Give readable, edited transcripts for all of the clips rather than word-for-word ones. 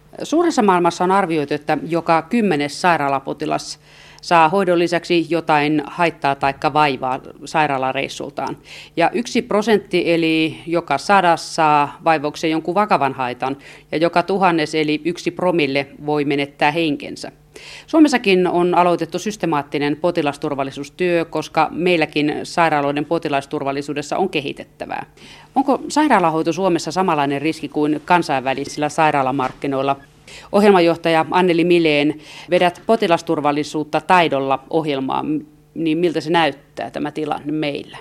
Suuressa maailmassa on arvioitu, että joka 10. sairaalapotilas saa hoidon lisäksi jotain haittaa tai vaivaa sairaalareissultaan. Ja 1% eli joka 100 saa vaivaukseen jonkun vakavan haitan ja joka 1000 eli 1 promille voi menettää henkensä. Suomessakin on aloitettu systemaattinen potilasturvallisuustyö, koska meilläkin sairaaloiden potilasturvallisuudessa on kehitettävää. Onko sairaalahoito Suomessa samanlainen riski kuin kansainvälisillä sairaalamarkkinoilla? Ohjelmajohtaja Anneli Milén, vedät potilasturvallisuutta taidolla ohjelmaa, niin miltä se näyttää tämä tilanne meillä?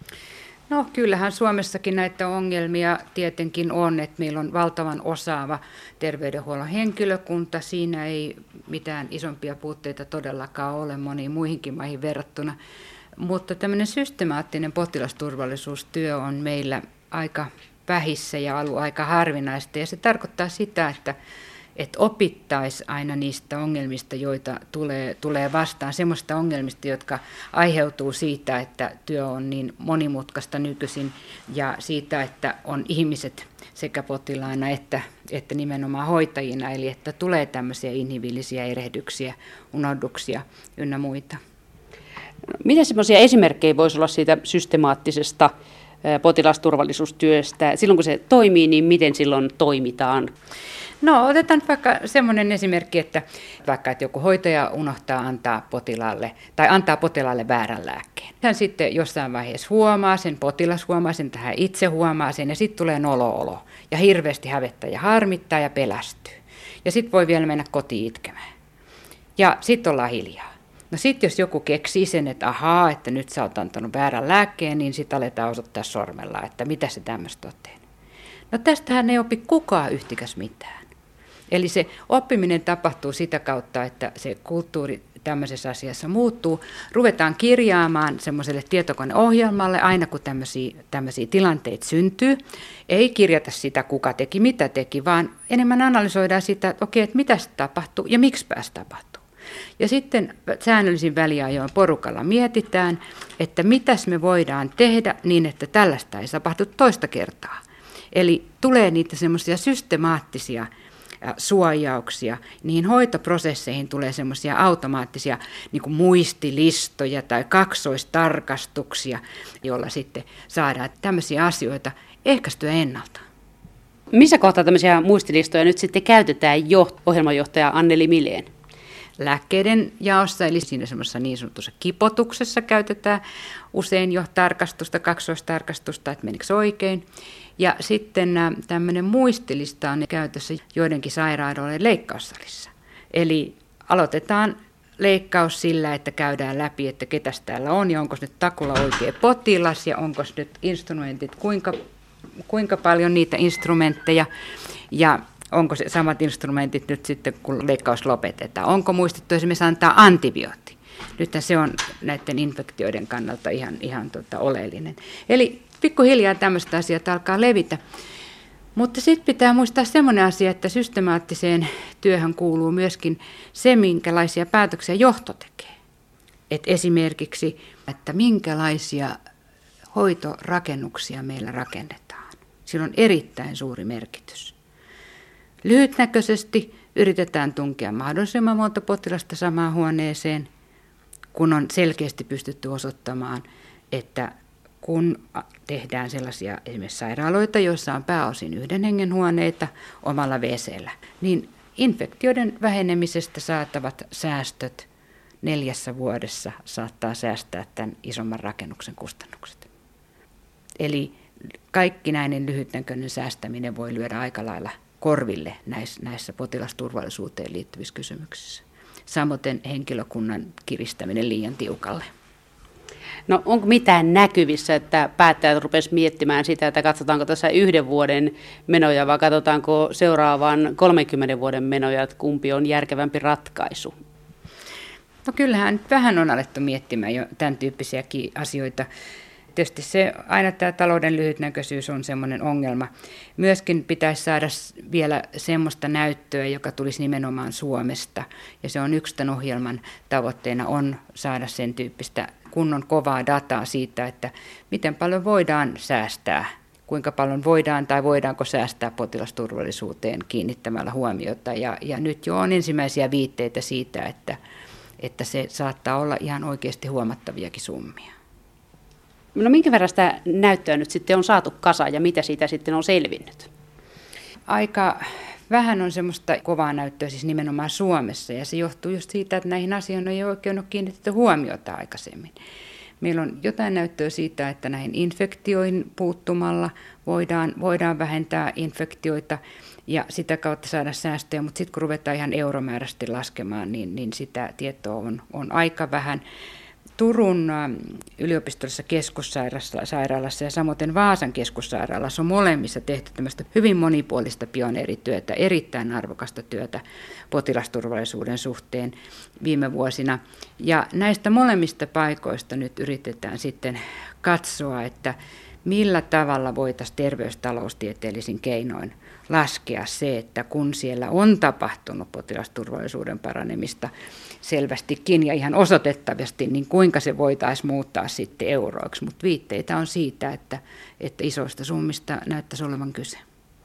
No kyllähän Suomessakin näitä ongelmia tietenkin on, että meillä on valtavan osaava terveydenhuollon henkilökunta. Siinä ei mitään isompia puutteita todellakaan ole moniin muihinkin maihin verrattuna. Mutta tämmöinen systemaattinen potilasturvallisuustyö on meillä aika vähissä ja ollut aika harvinaista. Ja se tarkoittaa sitä, että opittaisiin aina niistä ongelmista, joita tulee vastaan, semmoista ongelmista, jotka aiheutuu siitä, että työ on niin monimutkaista nykyisin ja siitä, että on ihmiset sekä potilaina että nimenomaan hoitajina, eli että tulee tämmöisiä inhimillisiä erehdyksiä, unohduksia ynnä muita. Miten semmoisia esimerkkejä voisi olla siitä systemaattisesta potilasturvallisuustyöstä? Silloin kun se toimii, niin miten silloin toimitaan? No otetaan nyt vaikka semmoinen esimerkki, että vaikka että joku hoitaja unohtaa antaa potilaalle väärän lääkkeen. Hän sitten jossain vaiheessa huomaa sen, potilas huomaa sen, hän itse huomaa sen ja sitten tulee olo ja hirveästi hävettää ja harmittaa ja pelästyy. Ja sitten voi vielä mennä kotiin itkemään. Ja sitten ollaan hiljaa. No sitten jos joku keksii sen, että ahaa, että nyt sä oot antanut väärän lääkkeen, niin sitten aletaan osoittaa sormella, että mitä se tämmöistä on tehnyt. No tästähän ei opi kukaan yhtikäs mitään. Eli se oppiminen tapahtuu sitä kautta, että se kulttuuri tämmöisessä asiassa muuttuu. Ruvetaan kirjaamaan semmoiselle tietokoneohjelmalle aina kun tämmöisiä tilanteita syntyy. Ei kirjata sitä, kuka teki, mitä teki, vaan enemmän analysoidaan sitä, että okei, että mitä se tapahtuu ja miksi pääsi tapahtuu. Ja sitten säännöllisin väliajoin porukalla mietitään, että mitäs me voidaan tehdä niin, että tällaista ei tapahdu toista kertaa. Eli tulee niitä semmoisia systemaattisia suojauksia. Niihin hoitoprosesseihin tulee semmoisia automaattisia niin kuin muistilistoja tai kaksoistarkastuksia, joilla sitten saadaan tämmöisiä asioita ehkäistyä ennalta. Missä kohtaa tämmöisiä muistilistoja nyt sitten käytetään ohjelmajohtaja Anneli Milén? Lääkkeiden jaossa, eli siinä semmoisessa niin sanotussa kipotuksessa käytetään usein jo tarkastusta, kaksoistarkastusta, että menikö oikein. Ja sitten tämmöinen muistilista on käytössä joidenkin sairaaloiden leikkaussalissa. Eli aloitetaan leikkaus sillä, että käydään läpi, että ketäs täällä on ja onko nyt takulla oikea potilas ja onko nyt instrumentit, kuinka paljon niitä instrumentteja ja onko se samat instrumentit nyt sitten, kun leikkaus lopetetaan. Onko muistettu esimerkiksi antaa antibiootti? Nythän se on näiden infektioiden kannalta ihan oleellinen. Eli pikkuhiljaa tämmöistä asiat alkaa levitä. Mutta sitten pitää muistaa semmoinen asia, että systemaattiseen työhön kuuluu myöskin se, minkälaisia päätöksiä johto tekee. Et esimerkiksi, että minkälaisia hoitorakennuksia meillä rakennetaan. Sillä on erittäin suuri merkitys. Lyhytnäköisesti yritetään tunkea mahdollisimman monta potilasta samaan huoneeseen, kun on selkeästi pystytty osoittamaan, että kun tehdään sellaisia esimerkiksi sairaaloita, joissa on pääosin yhden hengen huoneita omalla WC:llä, niin infektioiden vähenemisestä saatavat säästöt 4 vuodessa saattaa säästää tämän isomman rakennuksen kustannukset. Eli kaikkinainen lyhytnäköinen säästäminen voi lyödä aika lailla korville näissä potilasturvallisuuteen liittyvissä kysymyksissä. Samoin henkilökunnan kiristäminen liian tiukalle. No onko mitään näkyvissä, että päättäjät rupesivat miettimään sitä, että katsotaanko tässä 1 vuoden menoja vai katsotaanko seuraavan 30 vuoden menoja, että kumpi on järkevämpi ratkaisu? No kyllähän vähän on alettu miettimään jo tämän tyyppisiäkin asioita. Tietysti aina tämä talouden lyhytnäköisyys on semmoinen ongelma. Myöskin pitäisi saada vielä semmoista näyttöä, joka tulisi nimenomaan Suomesta. Ja se on yksi tämän ohjelman tavoitteena on saada sen tyyppistä kunnon kovaa dataa siitä, että miten paljon voidaan säästää kuinka paljon voidaan tai voidaanko säästää potilasturvallisuuteen kiinnittämällä huomiota. Ja nyt jo on ensimmäisiä viitteitä siitä, että se saattaa olla ihan oikeasti huomattaviakin summia. No minkä verran sitä näyttöä nyt sitten on saatu kasaan ja mitä siitä sitten on selvinnyt? Aika vähän on semmoista kovaa näyttöä siis nimenomaan Suomessa, ja se johtuu just siitä, että näihin asioihin ei oikein ole kiinnitetty huomiota aikaisemmin. Meillä on jotain näyttöä siitä, että näihin infektioihin puuttumalla voidaan vähentää infektioita ja sitä kautta saada säästöjä, mutta sitten kun ruvetaan ihan euromääräisesti laskemaan, niin sitä tietoa on aika vähän. Turun yliopistollisessa keskussairaalassa ja samoin Vaasan keskussairaalassa on molemmissa tehty tämmöistä hyvin monipuolista pioneerityötä, erittäin arvokasta työtä potilasturvallisuuden suhteen viime vuosina. Ja näistä molemmista paikoista nyt yritetään sitten katsoa, että millä tavalla voitaisiin terveystaloustieteellisin keinoin laskea se, että kun siellä on tapahtunut potilasturvallisuuden paranemista selvästikin ja ihan osoitettavasti, niin kuinka se voitaisiin muuttaa sitten euroiksi. Mutta viitteitä on siitä, että isoista summista näyttäisi olevan kyse.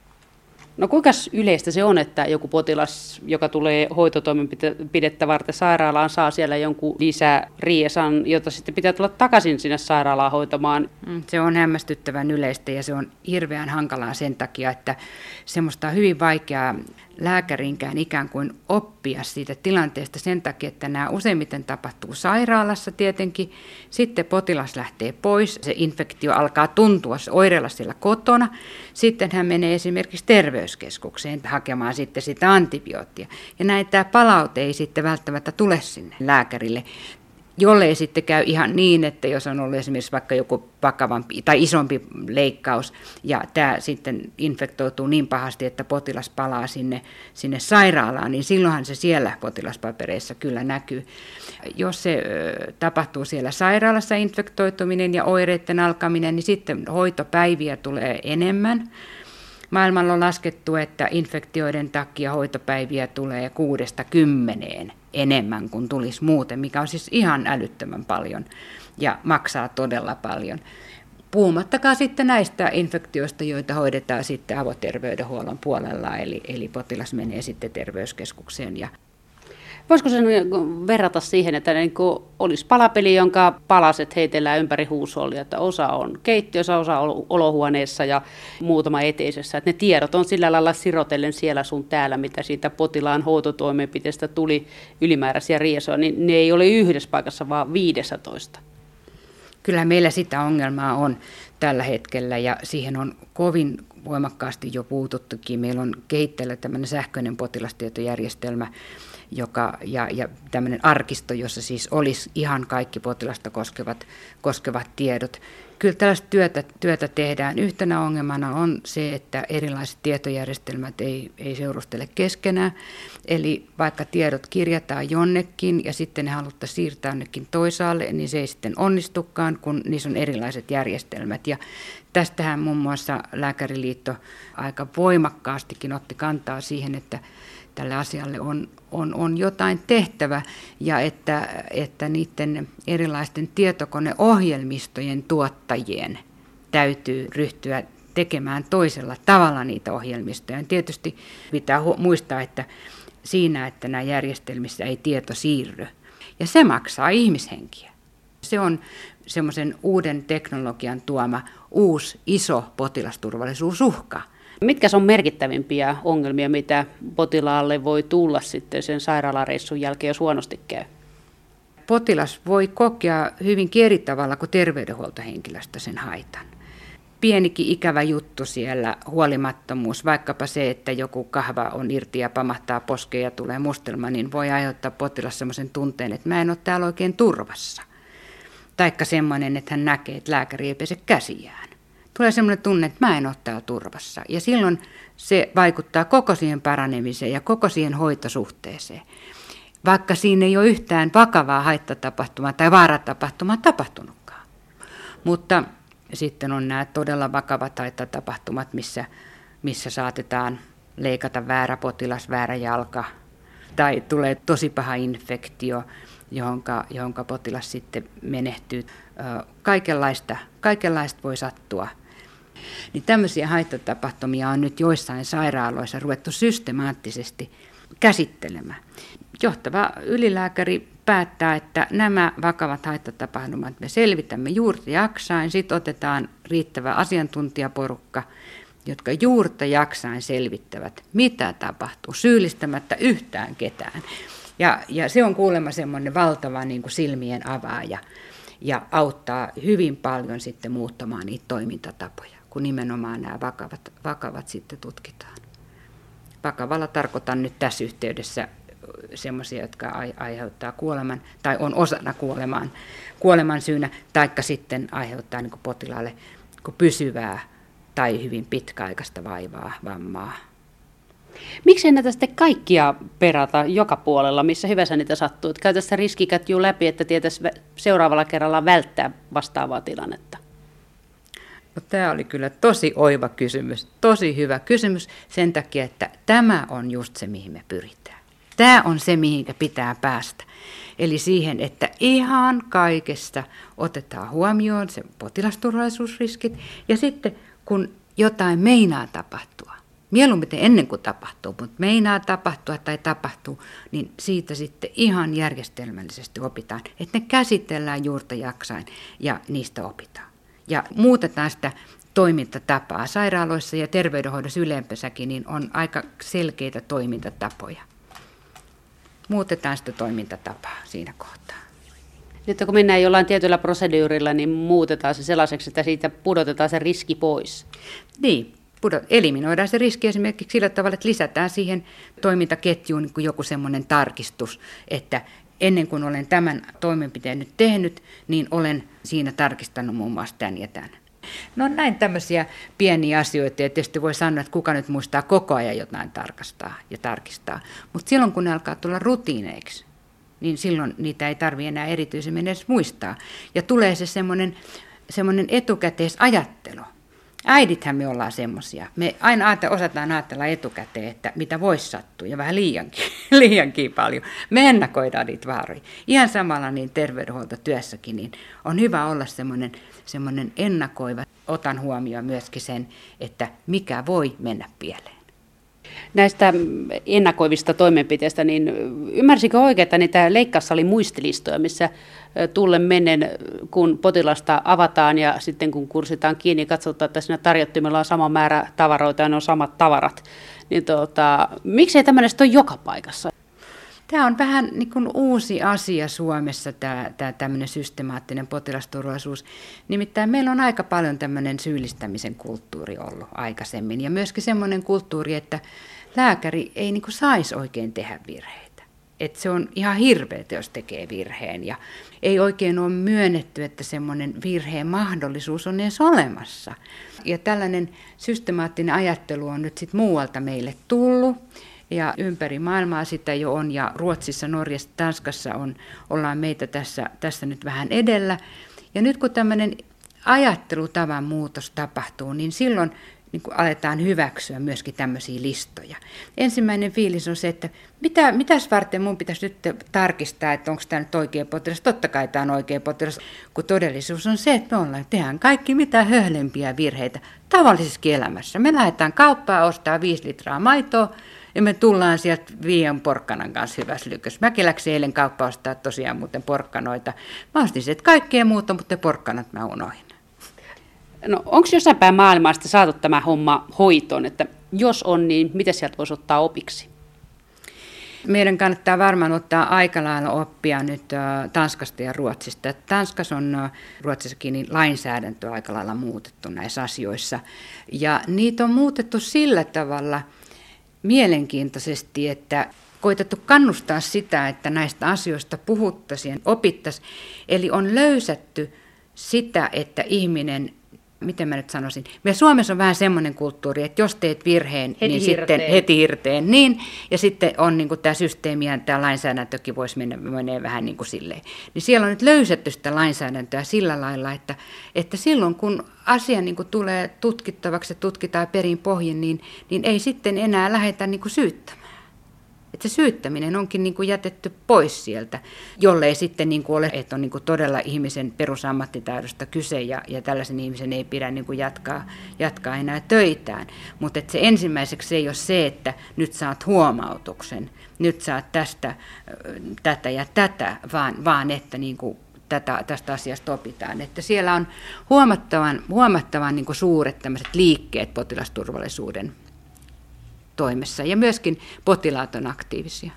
No kuinka yleistä se on, että joku potilas, joka tulee hoitotoimenpidettä varten sairaalaan, saa siellä jonkun lisäriesan, jota sitten pitää tulla takaisin sinne sairaalaan hoitamaan? Se on hämmästyttävän yleistä ja se on hirveän hankalaa sen takia, että semmoista on hyvin vaikeaa lääkärinkään ikään kuin oppia siitä tilanteesta sen takia, että nämä useimmiten tapahtuu sairaalassa tietenkin. Sitten potilas lähtee pois, se infektio alkaa tuntua, oireilla siellä kotona. Sitten hän menee esimerkiksi terveyskeskukseen hakemaan sitten sitä antibioottia. Ja näin tämä palaute ei sitten välttämättä tule sinne lääkärille. Jollei sitten käy ihan niin, että jos on ollut esimerkiksi vaikka joku vakavampi tai isompi leikkaus ja tämä sitten infektoituu niin pahasti, että potilas palaa sinne sairaalaan, niin silloinhan se siellä potilaspapereissa kyllä näkyy. Jos se tapahtuu siellä sairaalassa infektoituminen ja oireiden alkaminen, niin sitten hoitopäiviä tulee enemmän. Maailmalla on laskettu, että infektioiden takia hoitopäiviä tulee 6-10 enemmän kuin tulisi muuten, mikä on siis ihan älyttömän paljon ja maksaa todella paljon. Puhumattakaan sitten näistä infektioista, joita hoidetaan sitten avoterveydenhuollon puolella, eli potilas menee sitten terveyskeskukseen. Voisiko sen verrata siihen, että olisi palapeli, jonka palaset heitellään ympäri huushollia, että osa on keittiössä, osa on olohuoneessa ja muutama eteisessä. Että ne tiedot on sillä lailla sirotellen siellä sun täällä, mitä siitä potilaan hoitotoimenpiteestä tuli ylimääräisiä riesoja, niin ne ei ole yhdessä paikassa, vaan 15. Kyllä meillä sitä ongelmaa on tällä hetkellä ja siihen on kovin voimakkaasti jo puututtukin. Meillä on kehitteillä tämmöinen sähköinen potilastietojärjestelmä, ja tämmöinen arkisto, jossa siis olisi ihan kaikki potilasta koskevat tiedot. Kyllä tällaista työtä tehdään. Yhtenä ongelmana on se, että erilaiset tietojärjestelmät ei seurustele keskenään. Eli vaikka tiedot kirjataan jonnekin ja sitten ne haluttaisiin siirtää jonnekin toisaalle, niin se ei sitten onnistukaan, kun niissä on erilaiset järjestelmät. Ja tästähän muun muassa Lääkäriliitto aika voimakkaastikin otti kantaa siihen, että tälle asialle on jotain tehtävä ja että niiden erilaisten tietokoneohjelmistojen tuottajien täytyy ryhtyä tekemään toisella tavalla niitä ohjelmistoja. Tietysti pitää muistaa, että siinä, että nämä järjestelmissä ei tieto siirry. Ja se maksaa ihmishenkiä. Se on semmoisen uuden teknologian tuoma uusi iso potilasturvallisuusuhka. Mitkä on merkittävimpiä ongelmia, mitä potilaalle voi tulla sitten sen sairaalareissun jälkeen, jos huonosti käy? Potilas voi kokea hyvinkin eri tavalla kuin terveydenhuoltohenkilöstö sen haitan. Pienikin ikävä juttu siellä, huolimattomuus, vaikkapa se, että joku kahva on irti ja pamahtaa poskeen ja tulee mustelma, niin voi aiheuttaa potilas sellaisen tunteen, että mä en ole täällä oikein turvassa. Taikka semmoinen, että hän näkee, että lääkäri ei pese käsiään. Tulee semmoinen tunne, että mä en ole täällä turvassa. Ja silloin se vaikuttaa koko siihen paranemiseen ja koko siihen hoitosuhteeseen. Vaikka siinä ei ole yhtään vakavaa haittatapahtumaa tai vaaratapahtumaa tapahtunutkaan. Mutta sitten on nämä todella vakavat haittatapahtumat, missä saatetaan leikata väärä potilas, väärä jalka. Tai tulee tosi paha infektio, johonka potilas sitten menehtyy. Kaikenlaista voi sattua. Niin tämmöisiä haittatapahtumia on nyt joissain sairaaloissa ruvettu systemaattisesti käsittelemään. Johtava ylilääkäri päättää, että nämä vakavat haittatapahtumat me selvitämme juurta jaksain, sitten otetaan riittävä asiantuntijaporukka, jotka juurta jaksain selvittävät, mitä tapahtuu, syyllistämättä yhtään ketään. Ja se on kuulemma semmoinen valtava niin kuin silmien avaaja ja auttaa hyvin paljon sitten muuttamaan niitä toimintatapoja, kun nimenomaan nämä vakavat sitten tutkitaan. Vakavalla tarkoitan nyt tässä yhteydessä semmoisia, jotka aiheuttaa kuoleman tai on osana kuoleman syynä, taikka sitten aiheuttaa niin kuin potilaalle pysyvää tai hyvin pitkäaikaista vaivaa, vammaa. Miksi näitä sitten kaikkia perata joka puolella, missä hyvänsä niitä sattuu? Käytäisiin riskiketju läpi, että tietäisiin seuraavalla kerralla välttää vastaavaa tilannetta. No, tämä oli kyllä tosi oiva kysymys, tosi hyvä kysymys sen takia, että tämä on just se, mihin me pyritään. Tämä on se, mihin pitää päästä. Eli siihen, että ihan kaikesta otetaan huomioon se potilasturvallisuusriskit ja sitten kun jotain meinaa tapahtua, mieluummin ennen kuin tapahtuu, mutta meinaa tapahtua tai tapahtuu, niin siitä sitten ihan järjestelmällisesti opitaan, että ne käsitellään juurta jaksain ja niistä opitaan. Ja muutetaan sitä toimintatapaa. Sairaaloissa ja terveydenhoidossa ylempässäkin niin on aika selkeitä toimintatapoja. Muutetaan sitä toimintatapaa siinä kohtaa. Nyt kun mennään jollain tietyllä proseduurilla, niin muutetaan se sellaiseksi, että siitä pudotetaan se riski pois. Niin, eliminoidaan se riski esimerkiksi sillä tavalla, että lisätään siihen toimintaketjuun niin kuin joku semmoinen tarkistus, että ennen kuin olen tämän toimenpiteen nyt tehnyt, niin olen siinä tarkistanut muun muassa tämän ja tämän. No näin tämmöisiä pieniä asioita, ja tietysti voi sanoa, että kuka nyt muistaa koko ajan jotain tarkastaa ja tarkistaa. Mutta silloin kun ne alkaa tulla rutiineiksi, niin silloin niitä ei tarvitse enää erityisemmin edes muistaa. Ja tulee se semmoinen etukäteisajattelu. Äidithän me ollaan semmoisia. Me aina osataan ajatella etukäteen, että mitä voisi sattua, ja vähän liiankin paljon. Me ennakoidaan niitä vaaroja. Ihan samalla niin terveydenhuoltotyössäkin niin on hyvä olla semmoinen ennakoiva. Otan huomioon myöskin sen, että mikä voi mennä pieleen. Näistä ennakoivista toimenpiteistä, niin ymmärsikö oikein, että niitä leikkaussalin muistilistoja, missä tullen menen, kun potilasta avataan ja sitten kun kursitaan kiinni, katsotaan, että siinä tarjottimella on sama määrä tavaroita ja ne on samat tavarat, niin miksei tämmöinen ole joka paikassa? Tämä on vähän niin kuin uusi asia Suomessa, tämä tämmöinen systemaattinen potilasturvallisuus. Nimittäin meillä on aika paljon tämmöinen syyllistämisen kulttuuri ollut aikaisemmin. Ja myöskin semmoinen kulttuuri, että lääkäri ei niin kuin saisi oikein tehdä virheitä. Että se on ihan hirveätä, jos tekee virheen. Ja ei oikein ole myönnetty, että semmoinen virheen mahdollisuus on edes olemassa. Ja tällainen systemaattinen ajattelu on nyt sitten muualta meille tullut. Ja ympäri maailmaa sitä jo on, ja Ruotsissa, Norjassa, Tanskassa ollaan meitä tässä nyt vähän edellä. Ja nyt kun tämmöinen ajattelutavan muutos tapahtuu, niin silloin niin kun aletaan hyväksyä myöskin tämmöisiä listoja. Ensimmäinen fiilis on se, että mitäs varten mun pitäisi nyt tarkistaa, että onko tämä nyt oikea potilas. Totta kai tämä on oikea potilas, kun todellisuus on se, että me tehdään kaikki mitä höhlempiä virheitä tavallisessa elämässä. Me lähdetään kauppaan ostaa 5 litraa maitoa, ja me tullaan sieltä 5 porkkanan kanssa hyvässä lykössä. Mäkin läksin eilen kauppaan ostaa tosiaan muuten porkkanoita. Mä ostin sieltä kaikkea muuta, mutta porkkanat mä unohdin. No onko jossain päin maailmasta saatu tämä homma hoitoon, että jos on, niin miten sieltä voisi ottaa opiksi? Meidän kannattaa varmaan ottaa aika lailla oppia nyt Tanskasta ja Ruotsista. Tanskassa on Ruotsissakin niin lainsäädäntö aika lailla muutettu näissä asioissa. Ja niitä on muutettu sillä tavalla mielenkiintoisesti, että koitettu kannustaa sitä, että näistä asioista puhuttaisiin, opittaisiin. Eli on löysätty sitä, että ihminen, miten mä nyt sanoisin, meillä Suomessa on vähän semmoinen kulttuuri, että jos teet virheen, niin sitten heti hirteen. Niin, ja sitten on niin kuin tämä systeemi ja tämä lainsäädäntökin voisi mennä vähän niin kuin silleen. Niin siellä on nyt löysätty sitä lainsäädäntöä sillä lailla, että silloin kun asia niin kuin tulee tutkittavaksi ja tutkitaan perin pohjin, niin ei sitten enää lähdetä niin kuin syyttämään. Että se syyttäminen onkin niin kuin jätetty pois sieltä, jollei sitten niin kuin ole, että on niin kuin todella ihmisen perusammattitaidosta kyse ja tällaisen ihmisen ei pidä niin kuin jatkaa enää töitään. Mutta se ensimmäiseksi ei ole se, että nyt saat huomautuksen, nyt saat tätä ja tätä, vaan että niin kuin tästä asiasta opitaan. Että siellä on huomattavan niin kuin suuret tämmöiset liikkeet potilasturvallisuuden toimessa ja myöskin potilaat on aktiivisia.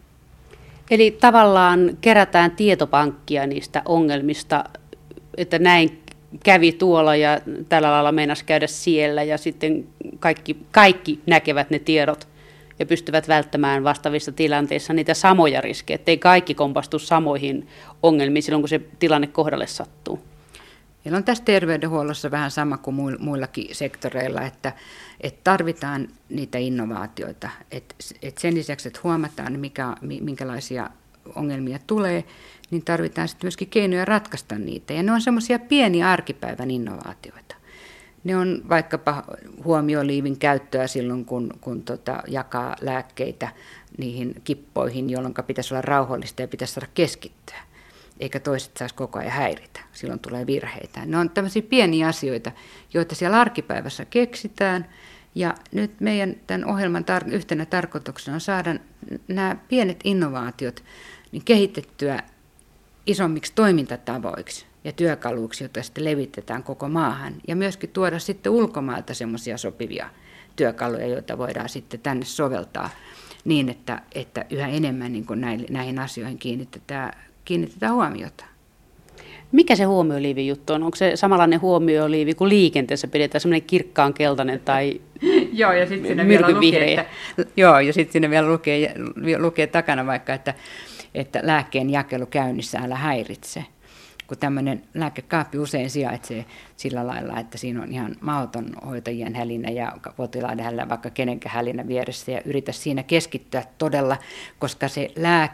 Eli tavallaan kerätään tietopankkia niistä ongelmista, että näin kävi tuolla ja tällä lailla meinasi käydä siellä ja sitten kaikki näkevät ne tiedot ja pystyvät välttämään vastaavissa tilanteissa niitä samoja riskejä, ettei kaikki kompastu samoihin ongelmiin silloin, kun se tilanne kohdalle sattuu. Meillä on tässä terveydenhuollossa vähän sama kuin muillakin sektoreilla, että tarvitaan niitä innovaatioita. Että sen lisäksi, että huomataan, minkälaisia ongelmia tulee, niin tarvitaan sitten myöskin keinoja ratkaista niitä. Ja ne on semmoisia pieniä arkipäivän innovaatioita. Ne on vaikkapa huomioliivin käyttöä silloin, kun jakaa lääkkeitä niihin kippoihin, jolloin pitäisi olla rauhallista ja pitäisi saada keskittyä. Eikä toiset saisi koko ajan häiritä. Silloin tulee virheitä. Ne on tämmöisiä pieniä asioita, joita siellä arkipäivässä keksitään. Ja nyt meidän tämän ohjelman yhtenä tarkoituksena on saada nämä pienet innovaatiot niin kehitettyä isommiksi toimintatavoiksi ja työkaluiksi, joita sitten levitetään koko maahan. Ja myöskin tuoda sitten ulkomailta semmoisia sopivia työkaluja, joita voidaan sitten tänne soveltaa niin, että yhä enemmän niin kuin näihin asioihin kiinnitetään huomiota. Mikä se huomioliivi juttu on? Onko se samanlainen huomioliivi kuin liikenteessä pidetään semmoinen kirkkaan keltainen tai Joo, ja sitten siinä myrkynvihreä? Ja sitten siinä vielä lukee takana vaikka, että lääkkeen jakelu käynnissä älä häiritse. Kun tämmöinen lääkekaappi usein sijaitsee sillä lailla, että siinä on ihan mahdoton hoitajien hälinä ja potilaiden hälinä, vaikka kenenkään hälinä vieressä, ja yritä siinä keskittyä todella, koska se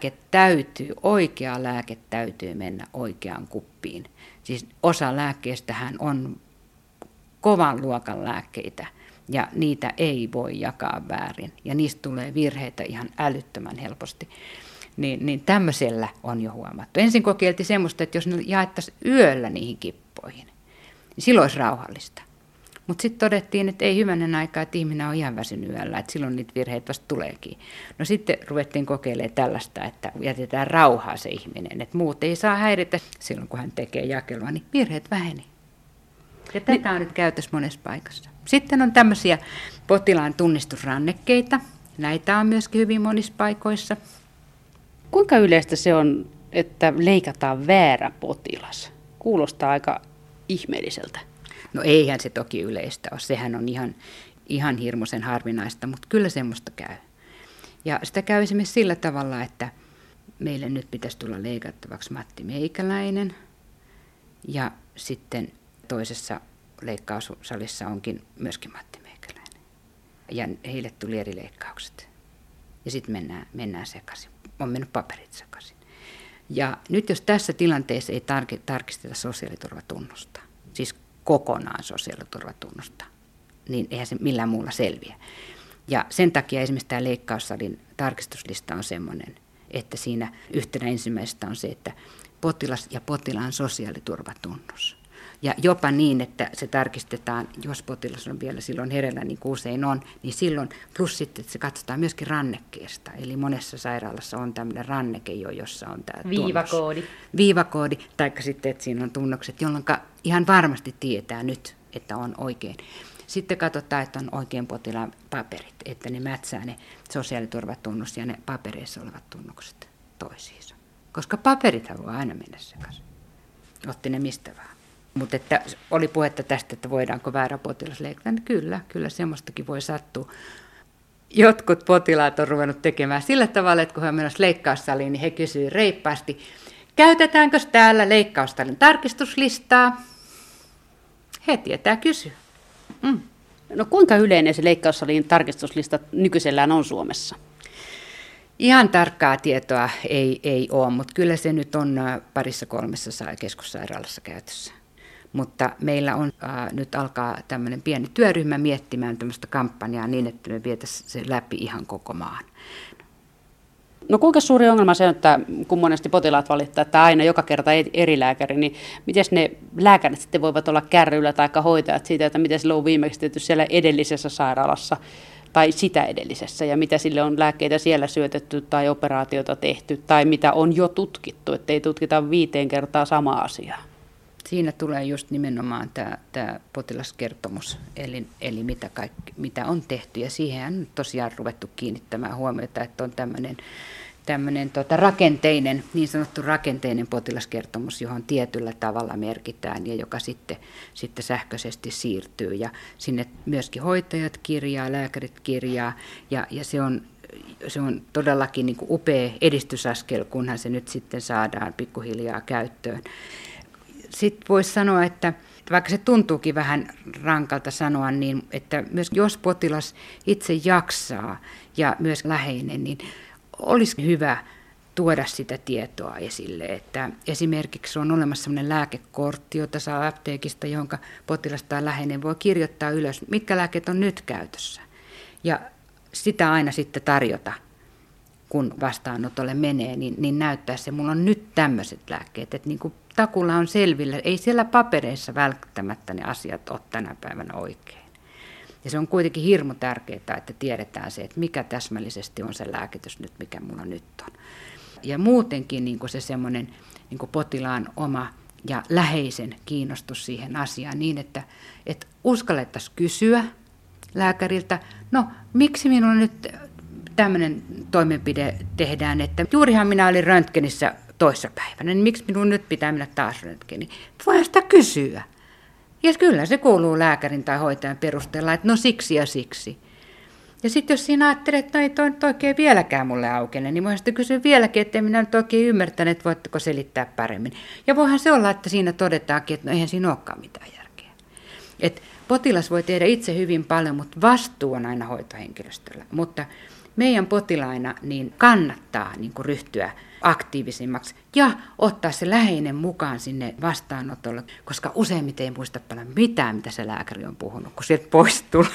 oikea lääke täytyy mennä oikeaan kuppiin. Siis osa lääkkeestähän on kovan luokan lääkkeitä, ja niitä ei voi jakaa väärin, ja niistä tulee virheitä ihan älyttömän helposti. Niin tämmöisellä on jo huomattu. Ensin kokeiltiin semmoista, että jos ne jaettaisiin yöllä niihin kippoihin, niin silloin olisi rauhallista. Mutta sitten todettiin, että ei hyvänen aikaa, että ihminen on ihan väsynyt yöllä, että silloin niitä virheitä vasta tuleekin. No sitten ruvettiin kokeilemaan tällaista, että jätetään rauhaa se ihminen, että muut ei saa häiritä silloin, kun hän tekee jakelua, niin virheet väheni. Ja tätä on nyt käytössä monessa paikassa. Sitten on tämmöisiä potilaan tunnistusrannekkeita. Näitä on myöskin hyvin monissa paikoissa. Kuinka yleistä se on, että leikataan väärä potilas? Kuulostaa aika ihmeelliseltä. No eihän se toki yleistä ole. Sehän on ihan hirmuisen harvinaista, mutta kyllä semmoista käy. Ja sitä käy esimerkiksi sillä tavalla, että meille nyt pitäisi tulla leikattavaksi Matti Meikäläinen. Ja sitten toisessa leikkaussalissa onkin myöskin Matti Meikäläinen. Ja heille tuli eri leikkaukset. Ja sitten mennään sekaisin. On mennyt paperit sekaisin. Ja nyt jos tässä tilanteessa ei tarkisteta sosiaaliturvatunnusta, siis kokonaan sosiaaliturvatunnusta, niin eihän se millään muulla selviä. Ja sen takia esimerkiksi tämä leikkaussalin tarkistuslista on semmoinen, että siinä yhtenä ensimmäisestä on se, että potilas ja potilaan sosiaaliturvatunnus. Ja jopa niin, että se tarkistetaan, jos potilas on vielä silloin hereillä, niin kuin usein on, niin silloin plus sitten, että se katsotaan myöskin rannekkeesta. Eli monessa sairaalassa on tämmöinen ranneke jo, jossa on tämä viivakoodi, taikka sitten, että siinä on tunnukset, jolloin ihan varmasti tietää nyt, että on oikein. Sitten katsotaan, että on oikein potilaan paperit, että ne mätsää ne sosiaaliturvatunnus ja ne papereissa olevat tunnukset toisiinsa. Koska paperithan voi aina mennä sekaisin. Otti ne mistä vaan. Mutta että oli puhetta tästä, että voidaanko väärä potilas leikata, niin kyllä semmoistakin voi sattua. Jotkut potilaat on ruvennut tekemään sillä tavalla, että kun he on menossa leikkaussaliin, niin he kysyvät reippaasti, käytetäänkö täällä leikkaussalin tarkistuslistaa? He tietää kysyä. No kuinka yleinen se leikkaussalin tarkistuslista nykyisellään on Suomessa? Ihan tarkkaa tietoa ei ole, mutta kyllä se nyt on 2-3 keskussairaalassa käytössä. Mutta meillä on nyt alkaa tämmöinen pieni työryhmä miettimään tämmöistä kampanjaa niin, että me vietäisiin se läpi ihan koko maan. No kuinka suuri ongelma se on, että kun monesti potilaat valittaa, että aina joka kerta eri lääkäri, niin miten ne lääkärit sitten voivat olla kärryillä tai hoitajat siitä, että mitä sille on viimeksi tehty siellä edellisessä sairaalassa tai sitä edellisessä ja mitä sille on lääkkeitä siellä syötetty tai operaatiota tehty tai mitä on jo tutkittu, ettei tutkita 5 kertaa samaa asiaa. Siinä tulee just nimenomaan tämä potilaskertomus, eli mitä on tehty, ja siihen on tosiaan ruvettu kiinnittämään huomiota, että on tämmöinen rakenteinen, niin sanottu rakenteinen potilaskertomus, johon tietyllä tavalla merkitään ja joka sitten sähköisesti siirtyy. Ja sinne myöskin hoitajat kirjaa, lääkärit kirjaa, ja se on todellakin niin kuin upea edistysaskel, kunhan se nyt sitten saadaan pikkuhiljaa käyttöön. Sitten voisi sanoa, että vaikka se tuntuukin vähän rankalta sanoa, niin että myös jos potilas itse jaksaa ja myös läheinen, niin olisi hyvä tuoda sitä tietoa esille. Että esimerkiksi on olemassa sellainen lääkekortti, jota saa apteekista, jonka potilas tai läheinen voi kirjoittaa ylös, mitkä lääkkeet on nyt käytössä. Ja sitä aina sitten tarjota, kun vastaanotolle menee, niin näyttää se, mulla on nyt tämmöiset lääkkeet, että niin kuin takulla on selvillä, ei siellä papereissa välttämättä ne asiat ole tänä päivänä oikein. Ja se on kuitenkin hirmu tärkeää, että tiedetään se, että mikä täsmällisesti on se lääkitys nyt, mikä mulla nyt on. Ja muutenkin niin kuin se semmoinen niin kuin potilaan oma ja läheisen kiinnostus siihen asiaan niin, että uskallettaisiin kysyä lääkäriltä, no miksi minulla nyt tämmöinen toimenpide tehdään, että juurihan minä olin röntgenissä toissapäivänä, niin miksi minun nyt pitää mennä taas röntgeniin? Voidaan sitä kysyä. Ja kyllä se kuuluu lääkärin tai hoitajan perusteella, että no siksi ja siksi. Ja sitten jos siinä ajattelee, että no ei toi nyt oikein vieläkään mulle aukene, niin voidaan sitten kysyä vieläkin, että en minä nyt oikein ymmärtänyt, että voitteko selittää paremmin. Ja voihan se olla, että siinä todetaankin, että no eihän siinä olekaan mitään järkeä. Et potilas voi tehdä itse hyvin paljon, mutta vastuu on aina hoitohenkilöstöllä. Mutta meidän potilaina niin kannattaa niin kuin ryhtyä aktiivisimmaksi ja ottaa se läheinen mukaan sinne vastaanotolle, koska useimmiten ei muista paljon mitään, mitä se lääkäri on puhunut, kun sieltä pois tulee.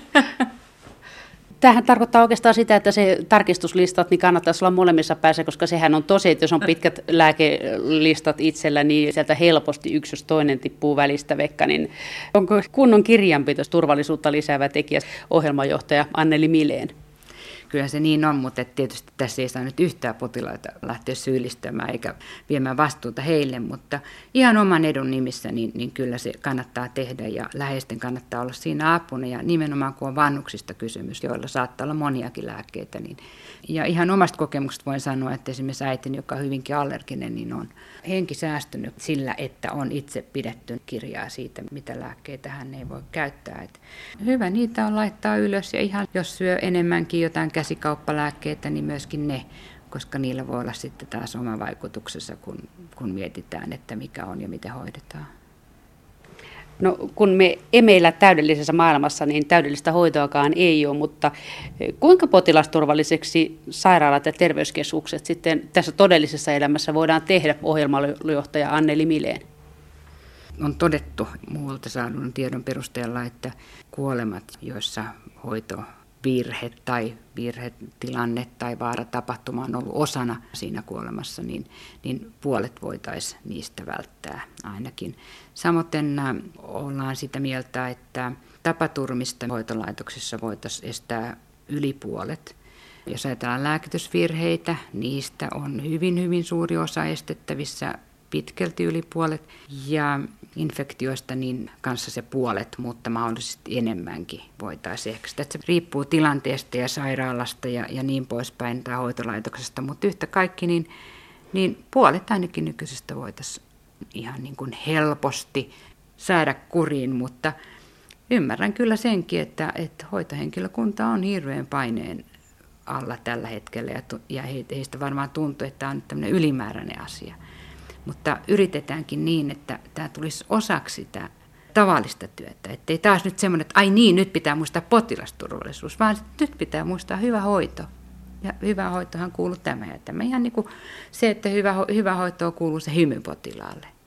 Tämähän tarkoittaa oikeastaan sitä, että se tarkistuslistat niin kannattaisi olla molemmissa päässä, koska sehän on tosi, että jos on pitkät lääkelistat itsellä, niin sieltä helposti yksi jos toinen tippuu välistä vekka. Niin onko kunnon kirjanpitos turvallisuutta lisäävä tekijä ohjelmajohtaja Anneli Milén? Kyllä se niin on, mutta tietysti tässä ei saa nyt yhtään potilaita lähteä syyllistämään eikä viemään vastuuta heille, mutta ihan oman edun nimissä niin kyllä se kannattaa tehdä ja läheisten kannattaa olla siinä apuna ja nimenomaan kun on vanhuksista kysymys, joilla saattaa olla moniakin lääkkeitä. Ja ihan omasta kokemuksesta voin sanoa, että esimerkiksi äitini, joka on hyvinkin allerginen, niin on henki säästynyt sillä, että on itse pidetty kirjaa siitä, mitä lääkkeitä hän ei voi käyttää. Että hyvä niitä on laittaa ylös ja ihan jos syö enemmänkin jotain käsikauppalääkkeitä, niin myöskin ne, koska niillä voi olla sitten taas oma vaikutuksensa, kun mietitään, että mikä on ja miten hoidetaan. No, kun me emeillä täydellisessä maailmassa, niin täydellistä hoitoakaan ei ole, mutta kuinka potilasturvalliseksi sairaalat ja terveyskeskukset sitten tässä todellisessa elämässä voidaan tehdä, ohjelmajohtaja Anneli Milén? On todettu muulta saadun tiedon perusteella, että kuolemat, joissa hoitovirhe tai virhetilanne tai vaaratapahtuma on ollut osana siinä kuolemassa, niin puolet voitaisiin niistä välttää ainakin. Samoin ollaan sitä mieltä, että tapaturmista hoitolaitoksissa voitaisiin estää yli puolet. Jos ajatellaan lääkitysvirheitä, niistä on hyvin, hyvin suuri osa estettävissä, pitkälti yli puolet, ja infektioista niin kanssa se puolet, mutta mahdollisesti enemmänkin voitaisiin ehkä sitä. Se riippuu tilanteesta ja sairaalasta ja niin poispäin tai hoitolaitoksesta, mutta yhtä kaikki niin puolet ainakin nykyisestä voitaisiin ihan niin kuin helposti saada kuriin, mutta ymmärrän kyllä senkin, että hoitohenkilökunta on hirveän paineen alla tällä hetkellä ja heistä varmaan tuntuu, että tämä on tämmöinen ylimääräinen asia. Mutta yritetäänkin niin, että tämä tulisi osaksi sitä tavallista työtä. Että ei taas nyt semmoinen, että ai niin, nyt pitää muistaa potilasturvallisuus, vaan nyt pitää muistaa hyvä hoito. Ja hyvä hoitohan kuuluu tämä ja tämä. Ihan niin kuin se, että hyvä hoitoa kuuluu se hymy potilaalle.